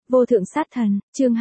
Vô thượng sát thần, chương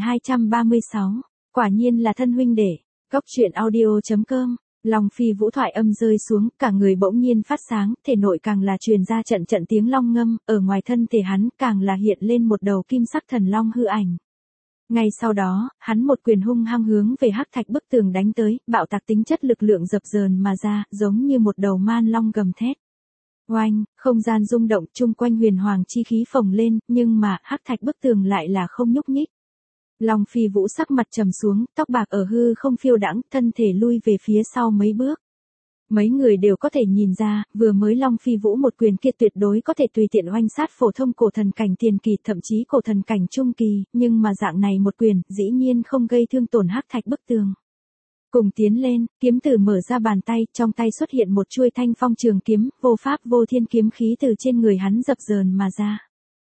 2236. Quả nhiên là thân huynh đệ. Góc truyện audio.com. Long Phi Vũ thoại âm rơi xuống, cả người bỗng nhiên phát sáng, thể nội càng là truyền ra trận trận tiếng long ngâm, ở ngoài thân thể hắn càng là hiện lên một đầu kim sắc thần long hư ảnh. Ngay sau đó, hắn một quyền hung hăng hướng về hắc thạch bức tường đánh tới, bạo tạc tính chất lực lượng dập dờn mà ra, giống như một đầu man long gầm thét. Oanh, không gian rung động, chung quanh huyền hoàng chi khí phồng lên, nhưng mà hắc thạch bức tường lại là không nhúc nhích. Long Phi Vũ sắc mặt trầm xuống, tóc bạc ở hư không phiêu đãng, thân thể lui về phía sau mấy bước. Mấy người đều có thể nhìn ra, vừa mới Long Phi Vũ một quyền kia tuyệt đối có thể tùy tiện oanh sát phổ thông cổ thần cảnh tiền kỳ, thậm chí cổ thần cảnh trung kỳ, nhưng mà dạng này một quyền, dĩ nhiên không gây thương tổn hắc thạch bức tường. Cùng tiến lên, kiếm tử mở ra bàn tay, trong tay xuất hiện một chuôi thanh phong trường kiếm, vô pháp vô thiên kiếm khí từ trên người hắn dập dờn mà ra.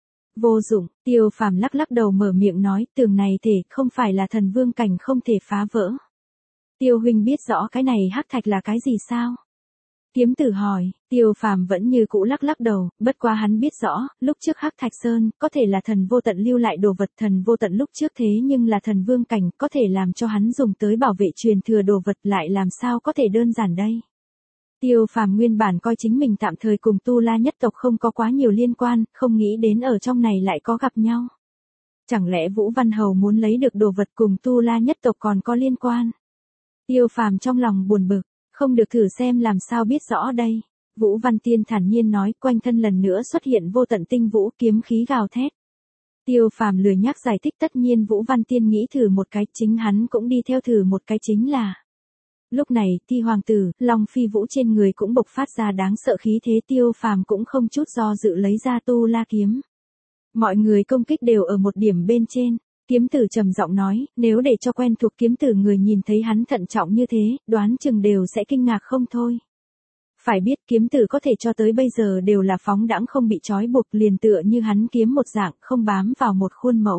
Vô dụng, Tiêu Phàm lắc lắc đầu mở miệng nói, tường này thể không phải là thần vương cảnh không thể phá vỡ. Tiêu huynh biết rõ cái này hắc thạch là cái gì sao? Kiếm tử hỏi, Tiêu Phàm vẫn như cũ lắc lắc đầu, bất quá hắn biết rõ, lúc trước hắc thạch sơn, có thể là thần vô tận lưu lại đồ vật, thần vô tận lúc trước thế nhưng là thần vương cảnh, có thể làm cho hắn dùng tới bảo vệ truyền thừa đồ vật, lại làm sao có thể đơn giản đây. Tiêu Phàm nguyên bản coi chính mình tạm thời cùng Tu La nhất tộc không có quá nhiều liên quan, không nghĩ đến ở trong này lại có gặp nhau. Chẳng lẽ Vũ Văn Hầu muốn lấy được đồ vật cùng Tu La nhất tộc còn có liên quan? Tiêu Phàm trong lòng buồn bực, không được thử xem làm sao biết rõ đây. Vũ Văn Tiên thản nhiên nói, quanh thân lần nữa xuất hiện vô tận tinh vũ, kiếm khí gào thét. Tiêu Phàm lười nhắc giải thích, tất nhiên Vũ Văn Tiên nghĩ thử một cái, chính hắn cũng đi theo thử một cái, chính là. Lúc này, Ti hoàng tử, Long Phi Vũ trên người cũng bộc phát ra đáng sợ khí thế, Tiêu Phàm cũng không chút do dự lấy ra Tu La kiếm. Mọi người công kích đều ở một điểm bên trên. Kiếm tử trầm giọng nói, nếu để cho quen thuộc kiếm tử người nhìn thấy hắn thận trọng như thế, đoán chừng đều sẽ kinh ngạc không thôi. Phải biết kiếm tử có thể cho tới bây giờ đều là phóng đãng không bị trói buộc, liền tựa như hắn kiếm một dạng, không bám vào một khuôn mẫu.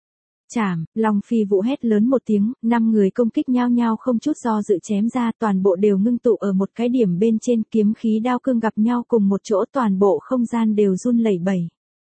Chảm, Long Phi Vũ hét lớn một tiếng, 5 người công kích nhau nhau không chút do dự chém ra, toàn bộ đều ngưng tụ ở một cái điểm bên trên, kiếm khí đao cương gặp nhau cùng một chỗ, toàn bộ không gian đều run lẩy bẩy.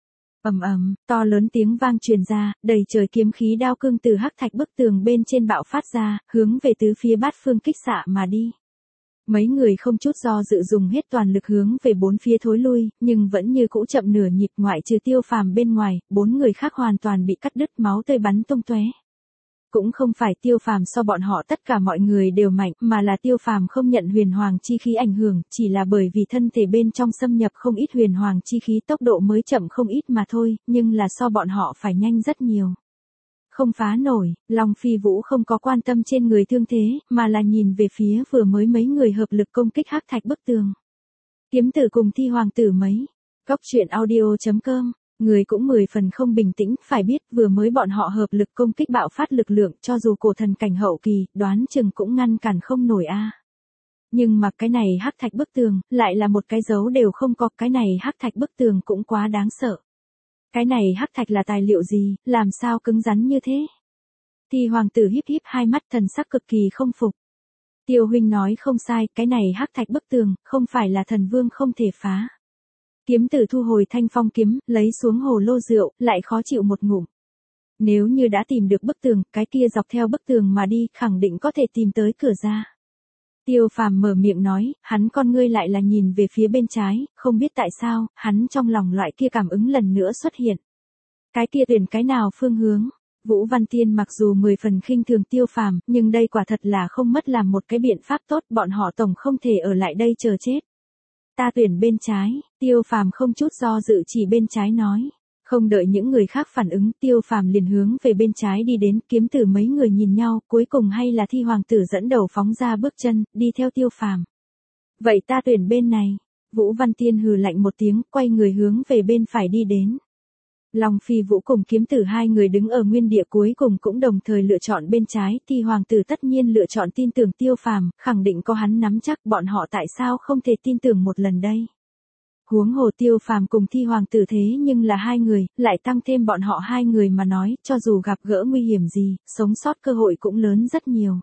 Ầm ầm, to lớn tiếng vang truyền ra, đầy trời kiếm khí đao cương từ hắc thạch bức tường bên trên bạo phát ra, hướng về tứ phía bát phương kích xạ mà đi. Mấy người không chút do dự dùng hết toàn lực hướng về bốn phía thối lui, nhưng vẫn như cũ chậm nửa nhịp, ngoại trừ Tiêu Phàm bên ngoài, 4 người khác hoàn toàn bị cắt đứt, máu tươi bắn tung tóe. Cũng không phải Tiêu Phàm so bọn họ tất cả mọi người đều mạnh, mà là Tiêu Phàm không nhận huyền hoàng chi khí ảnh hưởng, chỉ là bởi vì thân thể bên trong xâm nhập không ít huyền hoàng chi khí, tốc độ mới chậm không ít mà thôi, nhưng là so bọn họ phải nhanh rất nhiều. Không phá nổi, Long Phi Vũ không có quan tâm trên người thương thế, mà là nhìn về phía vừa mới mấy người hợp lực công kích hắc thạch bức tường. Kiếm tử cùng Thi hoàng tử mấy. Góc truyện audio.com. Người cũng 10 phần không bình tĩnh, phải biết vừa mới bọn họ hợp lực công kích bạo phát lực lượng, cho dù cổ thần cảnh hậu kỳ, đoán chừng cũng ngăn cản không nổi a. Nhưng mà cái này hắc thạch bức tường, lại là một cái dấu đều không có, cái này hắc thạch bức tường cũng quá đáng sợ. Cái này hắc thạch là tài liệu gì, làm sao cứng rắn như thế? Thì hoàng tử híp híp hai mắt, thần sắc cực kỳ không phục. Tiêu huynh nói không sai, cái này hắc thạch bức tường, không phải là thần vương không thể phá. Kiếm tử thu hồi thanh phong kiếm, lấy xuống hồ lô rượu, lại khó chịu một ngụm. Nếu như đã tìm được bức tường, cái kia dọc theo bức tường mà đi, khẳng định có thể tìm tới cửa ra. Tiêu Phàm mở miệng nói, hắn con ngươi lại là nhìn về phía bên trái, không biết tại sao, hắn trong lòng loại kia cảm ứng lần nữa xuất hiện. Cái kia tuyển cái nào phương hướng? Vũ Văn Tiên mặc dù 10 phần khinh thường Tiêu Phàm, nhưng đây quả thật là không mất làm một cái biện pháp tốt, bọn họ tổng không thể ở lại đây chờ chết. Ta tuyển bên trái, Tiêu Phàm không chút do dự chỉ bên trái nói. Không đợi những người khác phản ứng, Tiêu Phàm liền hướng về bên trái đi đến, kiếm tử mấy người nhìn nhau, cuối cùng hay là Thi hoàng tử dẫn đầu phóng ra bước chân, đi theo Tiêu Phàm. Vậy ta tuyển bên này. Vũ Văn Tiên hừ lạnh một tiếng, quay người hướng về bên phải đi đến. Long Phi Vũ cùng kiếm tử hai người đứng ở nguyên địa, cuối cùng cũng đồng thời lựa chọn bên trái, Thi hoàng tử tất nhiên lựa chọn tin tưởng Tiêu Phàm, khẳng định có hắn nắm chắc, bọn họ tại sao không thể tin tưởng một lần đây. Huống hồ Tiêu Phàm cùng Thi hoàng tử thế nhưng là hai người, lại tăng thêm bọn họ hai người mà nói, cho dù gặp gỡ nguy hiểm gì, sống sót cơ hội cũng lớn rất nhiều.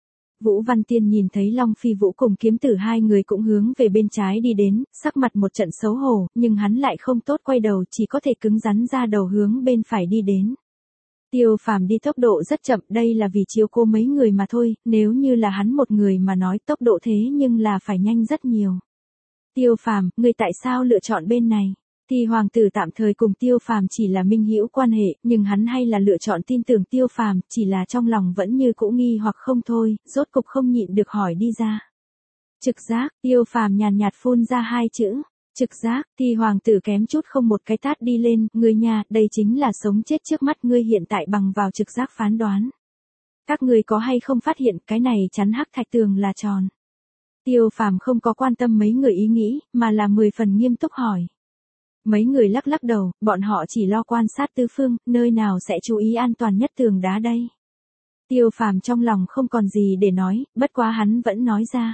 Vũ Văn Tiên nhìn thấy Long Phi Vũ cùng kiếm tử hai người cũng hướng về bên trái đi đến, sắc mặt một trận xấu hổ, nhưng hắn lại không tốt quay đầu, chỉ có thể cứng rắn ra đầu hướng bên phải đi đến. Tiêu Phàm đi tốc độ rất chậm, đây là vì chiếu cố mấy người mà thôi, nếu như là hắn một người mà nói tốc độ thế nhưng là phải nhanh rất nhiều. Tiêu Phàm, ngươi tại sao lựa chọn bên này? Thì hoàng tử tạm thời cùng Tiêu Phàm chỉ là minh hữu quan hệ, nhưng hắn hay là lựa chọn tin tưởng Tiêu Phàm, chỉ là trong lòng vẫn như cũ nghi hoặc không thôi, rốt cục không nhịn được hỏi đi ra. Trực giác, Tiêu Phàm nhàn nhạt phun ra hai chữ. Trực giác, thì hoàng tử kém chút không một cái tát đi lên, ngươi nhà, đây chính là sống chết trước mắt ngươi hiện tại bằng vào trực giác phán đoán. Các ngươi có hay không phát hiện cái này chắn hắc thạch tường là tròn? Tiêu Phàm không có quan tâm mấy người ý nghĩ, mà là 10 phần nghiêm túc hỏi. Mấy người lắc lắc đầu, bọn họ chỉ lo quan sát tứ phương, nơi nào sẽ chú ý an toàn nhất tường đá đây. Tiêu Phàm trong lòng không còn gì để nói, bất quá hắn vẫn nói ra.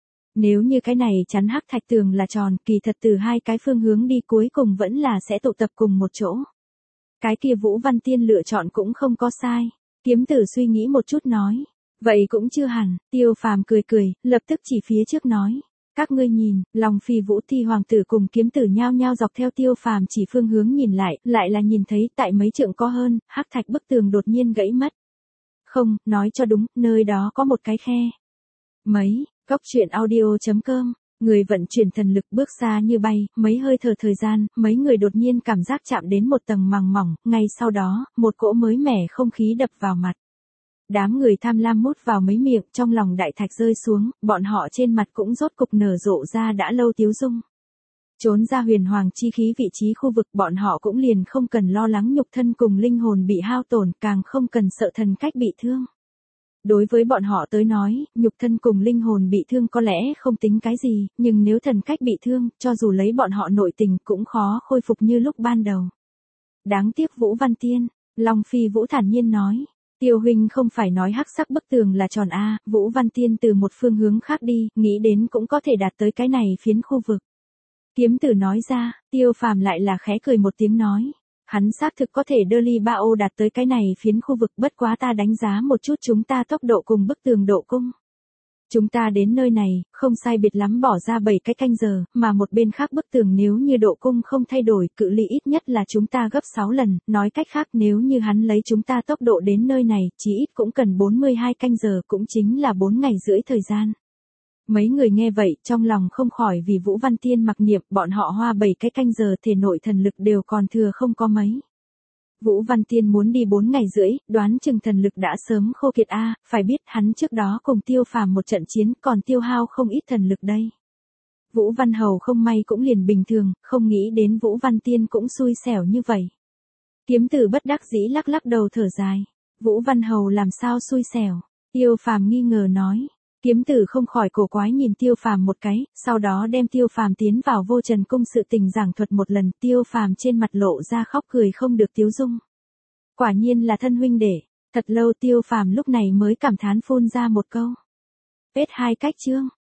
Nếu như cái này chắn hắc thạch tường là tròn, kỳ thật từ hai cái phương hướng đi cuối cùng vẫn là sẽ tụ tập cùng một chỗ. Cái kia Vũ Văn Tiên lựa chọn cũng không có sai. Kiếm Tử suy nghĩ một chút nói. Vậy cũng chưa hẳn, Tiêu Phàm cười cười, lập tức chỉ phía trước nói. Các ngươi nhìn, Long Phi Vũ Thi hoàng tử cùng Kiếm Tử nhao nhao dọc theo Tiêu Phàm chỉ phương hướng nhìn lại là nhìn thấy tại mấy trượng có hơn, hắc thạch bức tường đột nhiên gãy mất. Không, nói cho đúng, nơi đó có một cái khe. Mấy, Góc truyện audio.com, người vận chuyển thần lực bước xa như bay, mấy hơi thở thời gian, mấy người đột nhiên cảm giác chạm đến một tầng màng mỏng, ngay sau đó, một cỗ mới mẻ không khí đập vào mặt. Đám người tham lam mút vào mấy miệng, trong lòng đại thạch rơi xuống, bọn họ trên mặt cũng rốt cục nở rộ ra đã lâu tiếu dung. Trốn ra huyền hoàng chi khí vị trí khu vực, bọn họ cũng liền không cần lo lắng nhục thân cùng linh hồn bị hao tổn, càng không cần sợ thần cách bị thương. Đối với bọn họ tới nói, nhục thân cùng linh hồn bị thương có lẽ không tính cái gì, nhưng nếu thần cách bị thương, cho dù lấy bọn họ nội tình cũng khó khôi phục như lúc ban đầu. Đáng tiếc Vũ Văn Tiên, Long Phi Vũ thản nhiên nói. Tiêu huynh không phải nói hắc sắc bức tường là tròn a, Vũ Văn Tiên từ một phương hướng khác đi, nghĩ đến cũng có thể đạt tới cái này phiến khu vực. Kiếm Tử nói ra, Tiêu Phàm lại là khẽ cười một tiếng nói. Hắn xác thực có thể đưa ly ba ô đạt tới cái này phiến khu vực, bất quá ta đánh giá một chút chúng ta tốc độ cùng bức tường độ cung. Chúng ta đến nơi này, không sai biệt lắm bỏ ra 7 cái canh giờ, mà một bên khác bức tường nếu như độ cung không thay đổi, cự ly ít nhất là chúng ta gấp 6 lần, nói cách khác nếu như hắn lấy chúng ta tốc độ đến nơi này, chỉ ít cũng cần 42 canh giờ, cũng chính là 4 ngày rưỡi thời gian. Mấy người nghe vậy, trong lòng không khỏi vì Vũ Văn Tiên mặc niệm, bọn họ hoa 7 cái canh giờ thể nội thần lực đều còn thừa không có mấy. Vũ Văn Tiên muốn đi 4 ngày rưỡi, đoán chừng thần lực đã sớm khô kiệt a, phải biết hắn trước đó cùng Tiêu Phàm một trận chiến còn tiêu hao không ít thần lực đây. Vũ Văn Hầu không may cũng liền bình thường, không nghĩ đến Vũ Văn Tiên cũng xui xẻo như vậy. Kiếm Tử bất đắc dĩ lắc lắc đầu thở dài. Vũ Văn Hầu làm sao xui xẻo? Tiêu Phàm nghi ngờ nói. Kiếm Tử không khỏi cổ quái nhìn Tiêu Phàm một cái, sau đó đem Tiêu Phàm tiến vào Vô Trần cung sự tình giảng thuật một lần, Tiêu Phàm trên mặt lộ ra khóc cười không được tiếu dung. Quả nhiên là thân huynh đệ, thật lâu Tiêu Phàm lúc này mới cảm thán phun ra một câu. Hết 2 cách chương.